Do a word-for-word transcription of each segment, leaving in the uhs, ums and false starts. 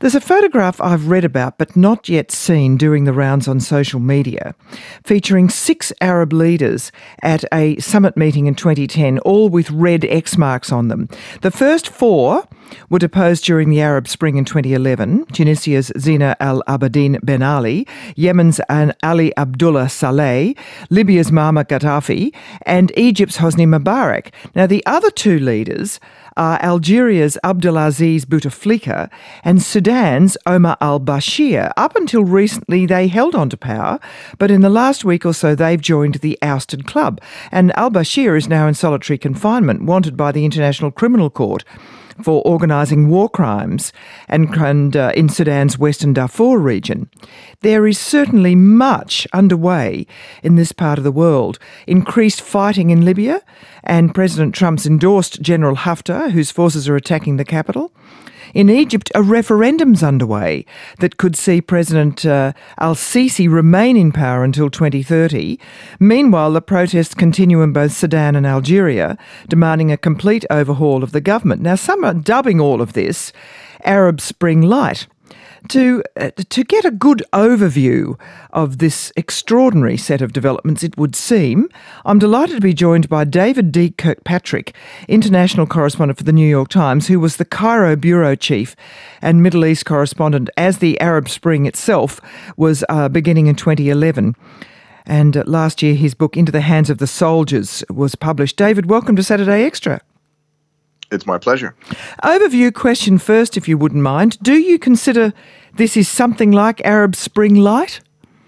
There's a photograph I've read about but not yet seen doing the rounds on social media, featuring six Arab leaders at a summit meeting in twenty ten, all with red X marks on them. The first four were deposed during the Arab Spring in twenty eleven, Tunisia's Zina al-Abidine Ben Ali, Yemen's Ali Abdullah Saleh, Libya's Muammar Gaddafi, and Egypt's Hosni Mubarak. Now, the other two leaders are Algeria's Abdelaziz Bouteflika and Sudan's Omar al-Bashir. Up until recently, they held on to power, but in the last week or so, they've joined the ousted club. And al-Bashir is now in solitary confinement, wanted by the International Criminal Court for organising war crimes and, and uh, in Sudan's Western Darfur region. There is certainly much underway in this part of the world. Increased fighting in Libya, and President Trump's endorsed General Haftar, whose forces are attacking the capital. In Egypt, a referendum's underway that could see President uh, al-Sisi remain in power until twenty thirty. Meanwhile, the protests continue in both Sudan and Algeria, demanding a complete overhaul of the government. Now, some are dubbing all of this Arab Spring Light. To, uh, to get a good overview of this extraordinary set of developments, it would seem, I'm delighted to be joined by David D. Kirkpatrick, international correspondent for the New York Times, who was the Cairo bureau chief and Middle East correspondent as the Arab Spring itself was uh, beginning in twenty eleven. And uh, last year, his book, Into the Hands of the Soldiers, was published. David, welcome to Saturday Extra. It's my pleasure. Overview question first, if you wouldn't mind. Do you consider this is something like Arab Spring Light?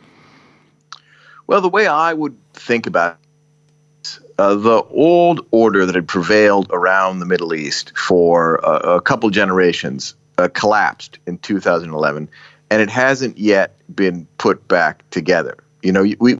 Well, the way I would think about it, uh, the old order that had prevailed around the Middle East for uh, a couple generations uh, collapsed in two thousand eleven, and it hasn't yet been put back together. You know, we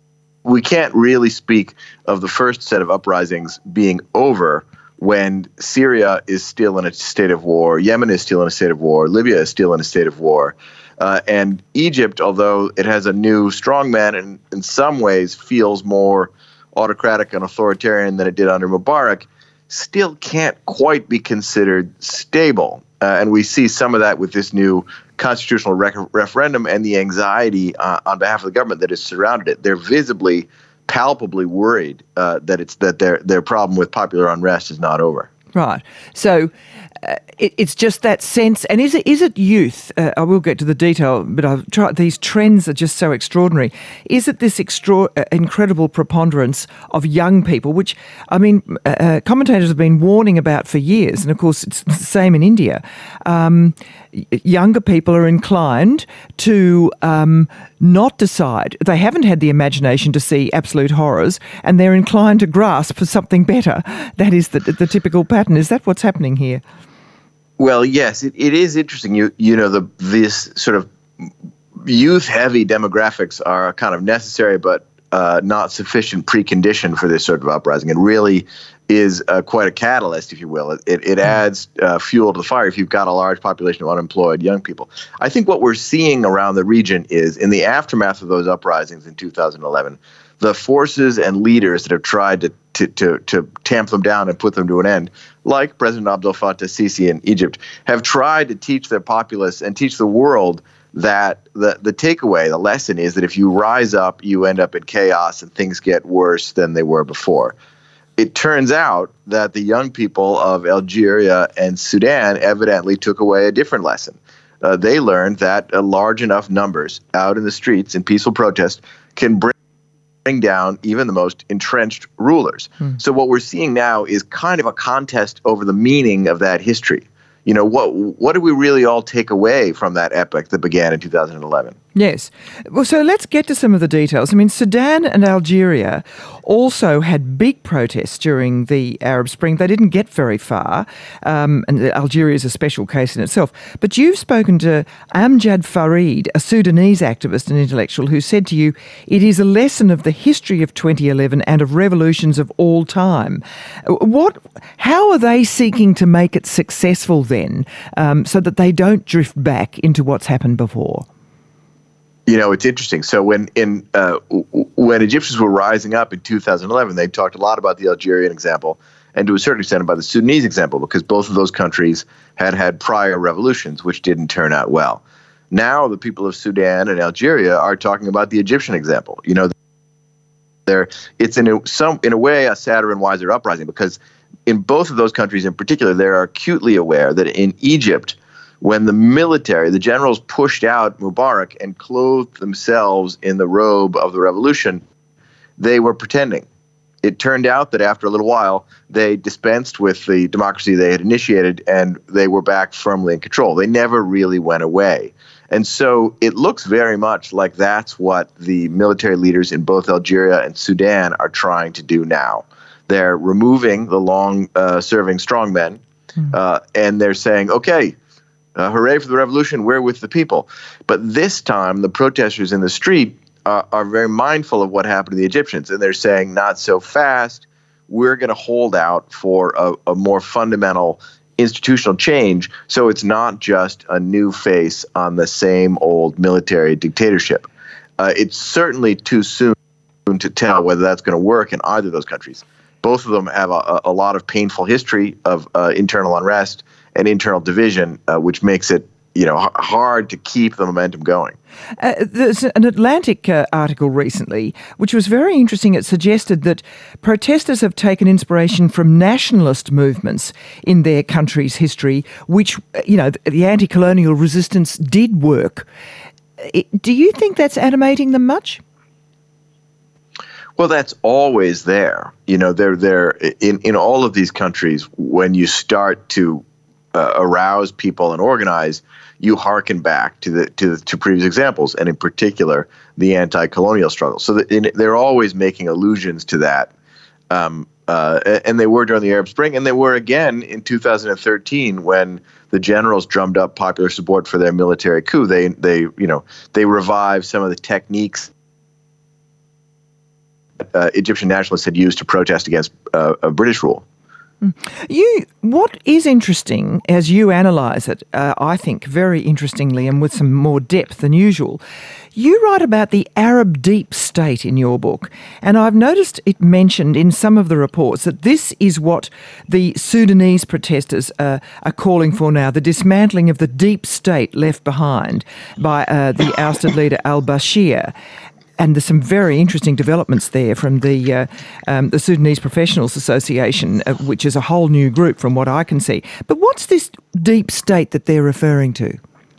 we can't really speak of the first set of uprisings being over when Syria is still in a state of war, Yemen is still in a state of war, Libya is still in a state of war, uh, and Egypt, although it has a new strongman and in some ways feels more autocratic and authoritarian than it did under Mubarak, still can't quite be considered stable. Uh, and we see some of that with this new constitutional rec- referendum and the anxiety uh, on behalf of the government that has surrounded it. They're visibly palpably worried uh, that it's that their their problem with popular unrest is not over. Right. So uh, it, it's just that sense. And is it is it youth? Uh, I will get to the detail, but I've tried. These trends are just so extraordinary. Is it this extra, uh, incredible preponderance of young people, which, I mean, uh, commentators have been warning about for years, and of course it's the same in India. Um, younger people are inclined to um, not decide. They haven't had the imagination to see absolute horrors, and they're inclined to grasp for something better. That is the, the typical pattern. Is that what's happening here? Well, yes, it, it is interesting. You you know, the this sort of youth-heavy demographics are kind of necessary, but uh, not sufficient precondition for this sort of uprising. It really is uh, quite a catalyst, if you will. It, it, it adds uh, fuel to the fire if you've got a large population of unemployed young people. I think what we're seeing around the region is, in the aftermath of those uprisings in two thousand eleven, the forces and leaders that have tried to, to, to, to tamp them down and put them to an end, like President Abdel Fattah Sisi in Egypt, have tried to teach their populace and teach the world that the, the takeaway, the lesson is that if you rise up, you end up in chaos and things get worse than they were before. It turns out that the young people of Algeria and Sudan evidently took away a different lesson. Uh, they learned that uh, large enough numbers out in the streets in peaceful protest can bring bring down even the most entrenched rulers. Hmm. So what we're seeing now is kind of a contest over the meaning of that history. You know, what what do we really all take away from that epoch that began in two thousand eleven? Yes. Well, so let's get to some of the details. I mean, Sudan and Algeria also had big protests during the Arab Spring. They didn't get very far, um, and Algeria is a special case in itself. But you've spoken to Amjad Farid, a Sudanese activist and intellectual, who said to you, it is a lesson of the history of twenty eleven and of revolutions of all time. What? How are they seeking to make it successful then, um, so that they don't drift back into what's happened before? You know, it's interesting. So when in uh, when Egyptians were rising up in two thousand eleven, they talked a lot about the Algerian example and to a certain extent by the Sudanese example, because both of those countries had had prior revolutions which didn't turn out well. Now the people of Sudan and Algeria are talking about the Egyptian example. You know, there it's in a, some in a way a sadder and wiser uprising, because in both of those countries in particular, they are acutely aware that in Egypt, when the military, the generals pushed out Mubarak and clothed themselves in the robe of the revolution, they were pretending. It turned out that after a little while, they dispensed with the democracy they had initiated, and they were back firmly in control. They never really went away. And so it looks very much like that's what the military leaders in both Algeria and Sudan are trying to do now. They're removing the long-serving strongmen, mm. uh, and they're saying, okay, uh, hooray for the revolution, we're with the people. But this time, the protesters in the street uh, are very mindful of what happened to the Egyptians, and they're saying, not so fast, we're going to hold out for a, a more fundamental institutional change, so it's not just a new face on the same old military dictatorship. Uh, it's certainly too soon to tell whether that's going to work in either of those countries. Both of them have a, a lot of painful history of uh, internal unrest and internal division, uh, which makes it, you know, h- hard to keep the momentum going. Uh, there's an Atlantic uh, article recently which was very interesting. It suggested that protesters have taken inspiration from nationalist movements in their country's history, which, you know, the anti-colonial resistance did work. Do you think that's animating them much? Well, that's always there. You know, they're there in, in all of these countries. When you start to uh, arouse people and organize, you hearken back to the to to previous examples, and in particular the anti-colonial struggle. So that in, they're always making allusions to that, um, uh, and they were during the Arab Spring, and they were again in two thousand thirteen when the generals drummed up popular support for their military coup. They they you know they revived some of the techniques uh, Egyptian nationalists had used to protest against uh, a British rule. You, what is interesting as you analyse it, uh, I think very interestingly and with some more depth than usual, you write about the Arab deep state in your book, and I've noticed it mentioned in some of the reports that this is what the Sudanese protesters uh, are calling for now, the dismantling of the deep state left behind by uh, the ousted leader al-Bashir. And there's some very interesting developments there from the uh, um, the Sudanese Professionals Association, uh, which is a whole new group from what I can see. But what's this deep state that they're referring to?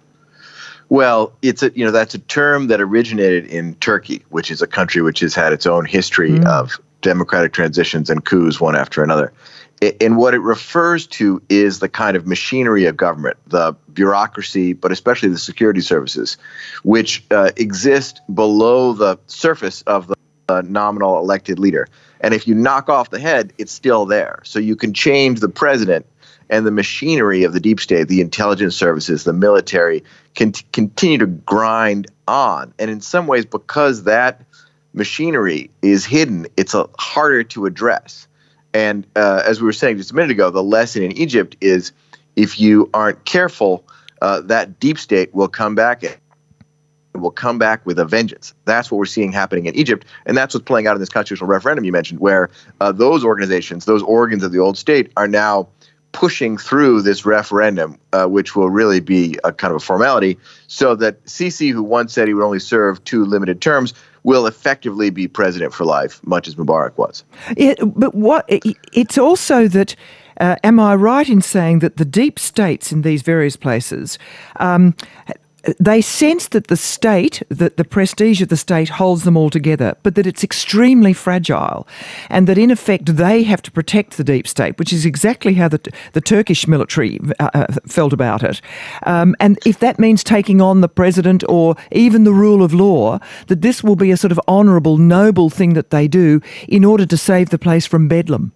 Well, it's a you know that's a term that originated in Turkey, which is a country which has had its own history mm. of democratic transitions and coups one after another. And what it refers to is the kind of machinery of government, the bureaucracy, but especially the security services, which uh, exist below the surface of the uh, nominal elected leader. And if you knock off the head, it's still there. So you can change the president, and the machinery of the deep state, the intelligence services, the military, can t- continue to grind on. And in some ways, because that machinery is hidden, it's a, harder to address. And uh, as we were saying just a minute ago, the lesson in Egypt is if you aren't careful, uh, that deep state will come back and will come back with a vengeance. That's what we're seeing happening in Egypt. And that's what's playing out in this constitutional referendum you mentioned, where uh, those organizations, those organs of the old state are now pushing through this referendum, uh, which will really be a kind of a formality, so that Sisi, who once said he would only serve two limited terms, will effectively be president for life, much as Mubarak was. Yeah, but what it's also that, uh, am I right in saying that the deep states in these various places, um, they sense that the state, that the prestige of the state holds them all together, but that it's extremely fragile, and that in effect they have to protect the deep state, which is exactly how the the Turkish military uh, felt about it. Um, and if that means taking on the president or even the rule of law, that this will be a sort of honourable, noble thing that they do in order to save the place from bedlam.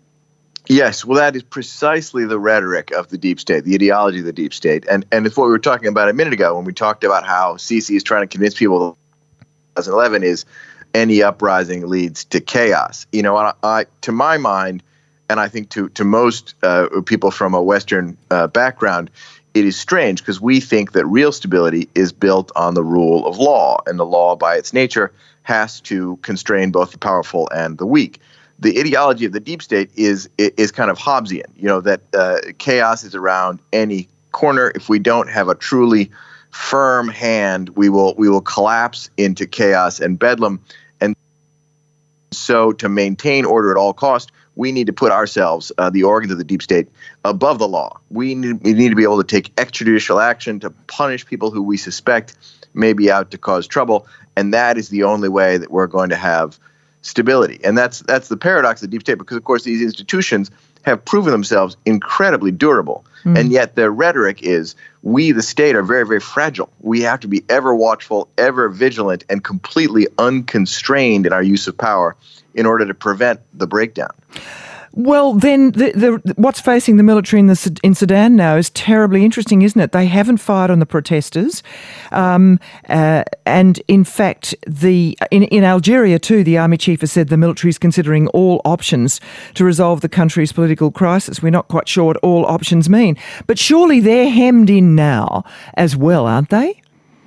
Yes, well, that is precisely the rhetoric of the deep state, the ideology of the deep state. And and it's what we were talking about a minute ago when we talked about how Sisi is trying to convince people that twenty eleven is any uprising leads to chaos. You know, I, I to my mind, and I think to, to most uh, people from a Western uh, background, it is strange because we think that real stability is built on the rule of law, and the law by its nature has to constrain both the powerful and the weak. the ideology of the deep state is is kind of Hobbesian. You know, that uh, chaos is around any corner. If we don't have a truly firm hand, we will we will collapse into chaos and bedlam. And so, to maintain order at all costs, we need to put ourselves, uh, the organs of the deep state, above the law. We need, we need to be able to take extrajudicial action to punish people who we suspect may be out to cause trouble, and that is the only way that we're going to have stability. And that's that's the paradox of the deep state, because, of course, these institutions have proven themselves incredibly durable, mm. and yet their rhetoric is, we, the state, are very, very fragile. We have to be ever watchful, ever vigilant, and completely unconstrained in our use of power in order to prevent the breakdown. Well, then the, the, what's facing the military in, the, in Sudan now is terribly interesting, isn't it? They haven't fired on the protesters. Um, uh, and in fact, the in, in Algeria too, the army chief has said the military is considering all options to resolve the country's political crisis. We're not quite sure what all options mean. But surely they're hemmed in now as well, aren't they?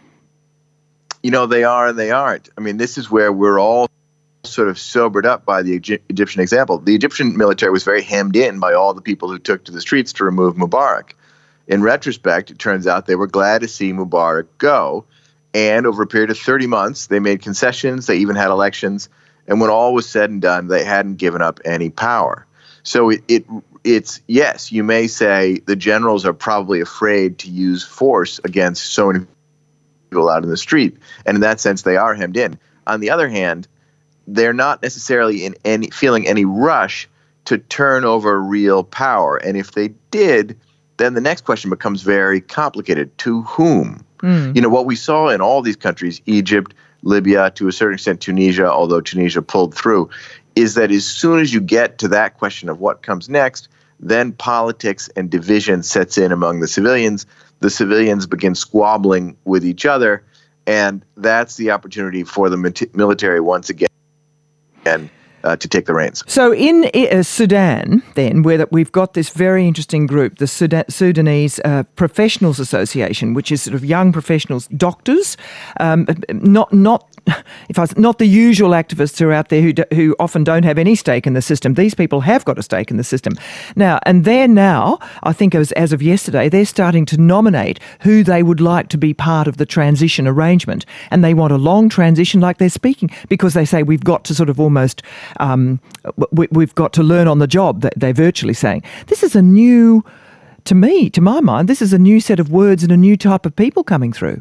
You know, they are and they aren't. I mean, this is where we're all sort of sobered up by the Egyptian example. The Egyptian military was very hemmed in by all the people who took to the streets to remove Mubarak. In retrospect, it turns out they were glad to see Mubarak go. And over a period of thirty months, they made concessions. They even had elections. And when all was said and done, they hadn't given up any power. So it, it it's, yes, you may say the generals are probably afraid to use force against so many people out in the street. And in that sense, they are hemmed in. On the other hand, they're not necessarily in any feeling any rush to turn over real power. And if they did, then the next question becomes very complicated. To whom? Mm. You know, what we saw in all these countries, Egypt, Libya, to a certain extent Tunisia, although Tunisia pulled through, is that as soon as you get to that question of what comes next, then politics and division sets in among the civilians. The civilians begin squabbling with each other, and that's the opportunity for the military once again and uh, to take the reins. So in uh, Sudan, then, where we've got this very interesting group, the Sudan- Sudanese uh, Professionals Association, which is sort of young professionals, doctors, um, not not if I was, not the usual activists who are out there who do, who often don't have any stake in the system. These people have got a stake in the system now, and they're now, I think as as of yesterday, they're starting to nominate who they would like to be part of the transition arrangement, and they want a long transition, like they're speaking, because they say we've got to sort of almost um, we, we've got to learn on the job. That they're virtually saying this is a new, to me, to my mind, this is a new set of words and a new type of people coming through.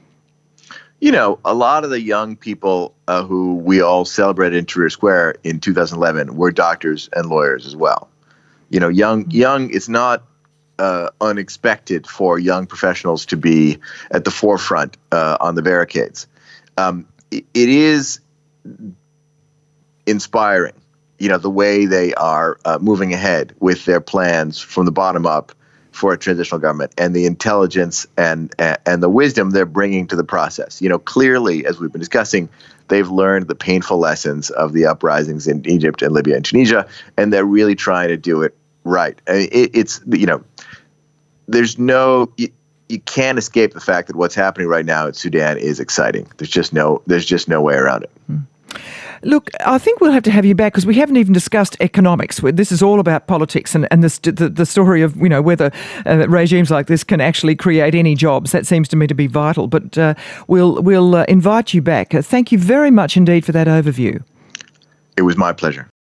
You know, a lot of the young people uh, who we all celebrated in Tahrir Square in two thousand eleven were doctors and lawyers as well. You know, young, young, it's not uh, unexpected for young professionals to be at the forefront uh, on the barricades. Um, it, it is inspiring, you know, the way they are uh, moving ahead with their plans from the bottom up for a transitional government, and the intelligence and and the wisdom they're bringing to the process. You know, clearly, as we've been discussing, they've learned the painful lessons of the uprisings in Egypt and Libya and Tunisia, and they're really trying to do it right. I mean, it, it's, you know, there's no, you, you can't escape the fact that what's happening right now in Sudan is exciting. There's just no, there's just no way around it. Mm. Look, I think we'll have to have you back because we haven't even discussed economics. This is all about politics and, and the, the the story of, you know, whether uh, regimes like this can actually create any jobs. That seems to me to be vital. But uh, we'll we'll uh, invite you back. Uh, thank you very much indeed for that overview. It was my pleasure.